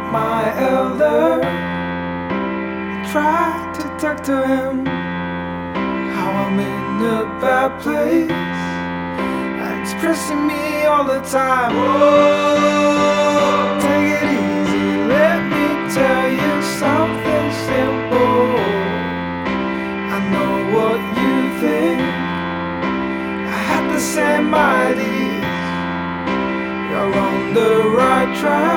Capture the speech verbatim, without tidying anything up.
my elder. Try to talk to him how I'm in a bad place, and it's pressing me all the time. Whoa, take it easy, let me tell you something simple. I know what you think, I had the same ideas. You're on the right track,